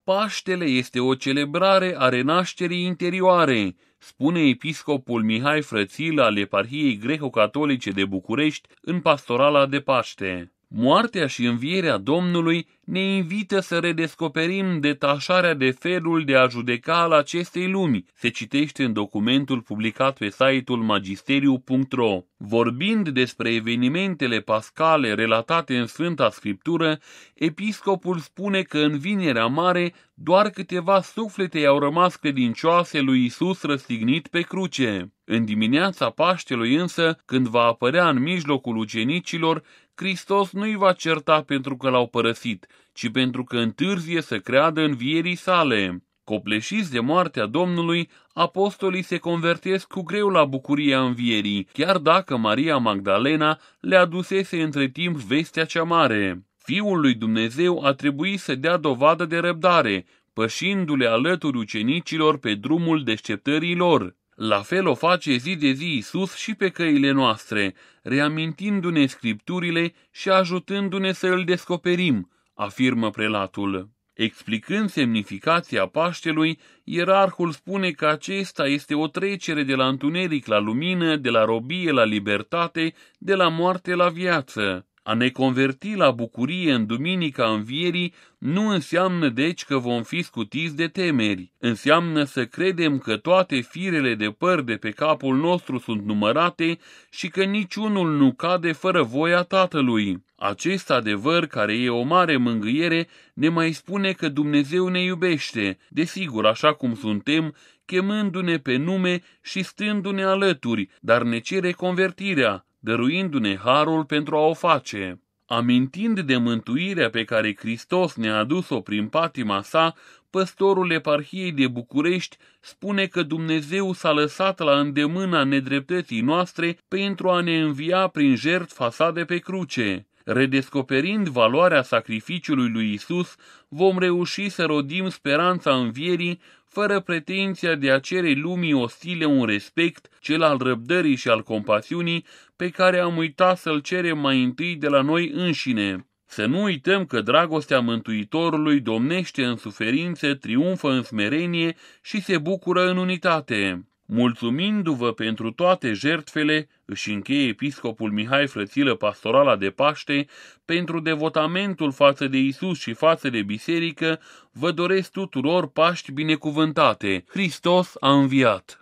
Paștele este o celebrare a renașterii interioare, spune episcopul Mihai Frățilă al Eparhiei Greco-Catolice de București în Pastorala de Paște. Moartea și învierea Domnului ne invită să redescoperim detașarea de felul de a judeca al acestei lumi, se citește în documentul publicat pe site-ul magisteriu.ro. Vorbind despre evenimentele pascale relatate în Sfânta Scriptură, episcopul spune că în Vinerea Mare doar câteva suflete i-au rămas credincioase lui Isus răstignit pe cruce. În dimineața Paștelui însă, când va apărea în mijlocul ucenicilor, Hristos nu-i va certa pentru că l-au părăsit, ci pentru că întârzie să creadă învierii sale. Copleșiți de moartea Domnului, apostolii se convertesc cu greu la bucuria învierii, chiar dacă Maria Magdalena le adusese între timp vestea cea mare. Fiul lui Dumnezeu a trebuit să dea dovadă de răbdare, pășindu-le alături ucenicilor pe drumul deșteptării lor. La fel o face zi de zi Iisus și pe căile noastre, reamintindu-ne Scripturile și ajutându-ne să îl descoperim, afirmă prelatul. Explicând semnificația Paștelui, ierarhul spune că acesta este o trecere de la întuneric la lumină, de la robie la libertate, de la moarte la viață. A ne converti la bucurie în Duminica Învierii nu înseamnă deci că vom fi scutiți de temeri. Înseamnă să credem că toate firele de păr de pe capul nostru sunt numărate și că niciunul nu cade fără voia Tatălui. Acest adevăr, care e o mare mângâiere, ne mai spune că Dumnezeu ne iubește, desigur așa cum suntem, chemându-ne pe nume și stându-ne alături, dar ne cere convertirea, dăruindu-ne harul pentru a o face. Amintind de mântuirea pe care Hristos ne-a adus-o prin patima sa, păstorul Eparhiei de București spune că Dumnezeu s-a lăsat la îndemâna nedreptății noastre pentru a ne învia prin jertfa sa de pe cruce. Redescoperind valoarea sacrificiului lui Isus, vom reuși să rodim speranța învierii, fără pretenția de a cere lumii ostile un respect, cel al răbdării și al compasiunii, pe care am uitat să-l cerem mai întâi de la noi înșine. Să nu uităm că dragostea Mântuitorului domnește în suferință, triumfă în smerenie și se bucură în unitate. Mulțumindu-vă pentru toate jertfele, își încheie episcopul Mihai Frățilă Pastorala de Paște, pentru devotamentul față de Isus și față de biserică, vă doresc tuturor Paști binecuvântate. Hristos a înviat!